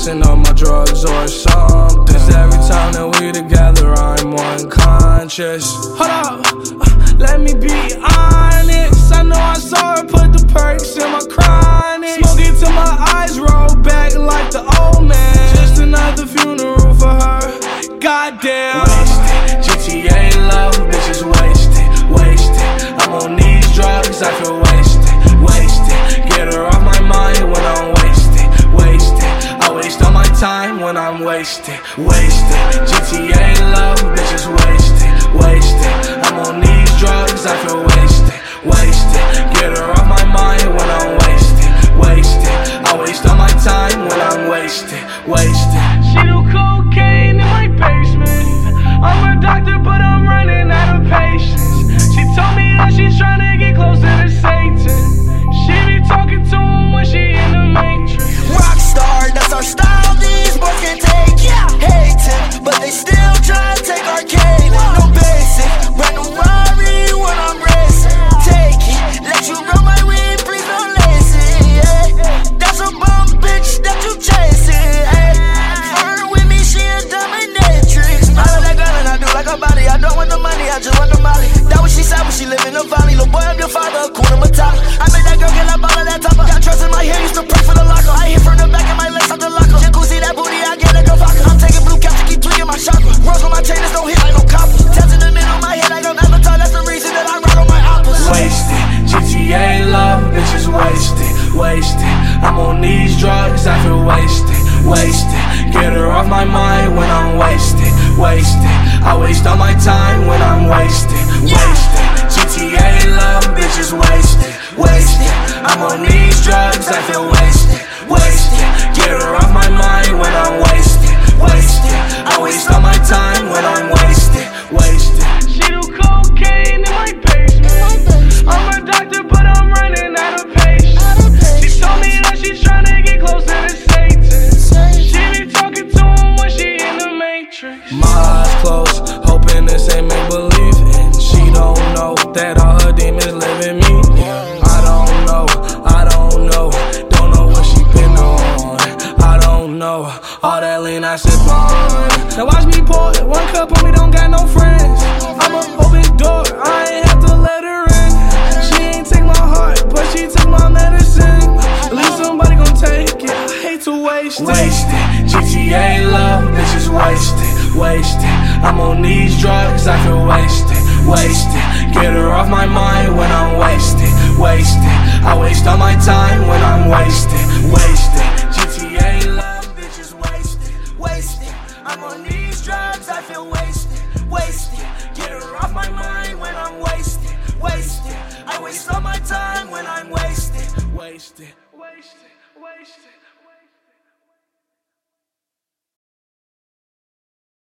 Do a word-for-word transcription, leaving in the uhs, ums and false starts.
mixing up my drugs or something. Cause every time that we together, I'm unconscious. Hold up, uh, let me be honest. I know I saw her put the perks in my chronic. Smoke it till my eyes roll back like the old man. Just another funeral for her. Goddamn. Wasted, G T A love, bitches wasted, wasted. I'm on these drugs, I feel wasted, wasted. Get her off my mind when I'm wasted, wasted. I waste all my time when I'm wasted, wasted. G T A love, bitches wasted, wasted. I'm on these drugs, I feel wasted, wasted. Get her off my mind when I'm wasted, wasted. I waste all my time when I'm wasted, wasted. She do cocaine in my basement. I'm a doctor, but I'm running out of patience. She told me that she's trying to get closer to Satan. She be talking to him when she in the Matrix. Rockstar, that's our style, these boys can't take. Yeah, hating, but they still try to take our cane. No basic, brand new Rari when I'm racing. Take it, let you run my weed, please don't lace it. Yeah. That's a bum bitch that you chasing. Hey. Flirt with me, she a dominatrix. I love that girl and I do like her body. I don't want the money, I just want the molly. That what she said when she live in the valley. Little boy, I'm your father, Kuna Matata. I made that girl get up all of that topper. Got trust in my hair, used to pray for the locker. I hit from the back of my legs out the locker. Jacuzzi, that booty, I get like a vodka. I'm taking blue caps to keep tweaking my chakra. Rose on my chain, this don't hit like no copper. Taps in the middle of my head like I'm Avatar. That's the reason that I ride on my oppas. Wasted, G T A love, bitches wasted, wasted. I'm on these drugs, I feel wasted, wasted. Get her off my mind when I'm wasted, wasted. I waste all my time when I'm wasted, wasted. G T A love, bitches wasted, wasted. I'm on these drugs, I feel wasted, wasted. Get her off my mind when I'm wasted, wasted. I waste all my time when I'm wasted, wasted. She do cocaine in my basement. I'm a doctor, but I'm running out of patience. She told me that she's trying to get closer to Satan. She be talking to him when she in the Matrix. My eyes closed, hoping this ain't make believe. And she don't know that all her demons live in me. I don't know, I don't know, don't know what she been on. I don't know, all that lean I sip on. Now watch me pour it, one cup on me, don't got no friends. I'm an open door, I ain't have to let her in. She ain't take my heart, but she took my medicine. At least somebody gon' take it, I hate to waste it. Wasted, G T A love, bitches wasted, wasted. I'm on these drugs, I feel wasted, wasted. Get her off my mind when I'm wasted, wasted. I waste all my time when I'm wasted, wasted. G T A love, bitches wasted, wasted. I'm on these drugs, I feel wasted, wasted. Get her off my mind when I'm wasted, wasted. I waste all my time when I'm wasted, wasted, wasted, wasted.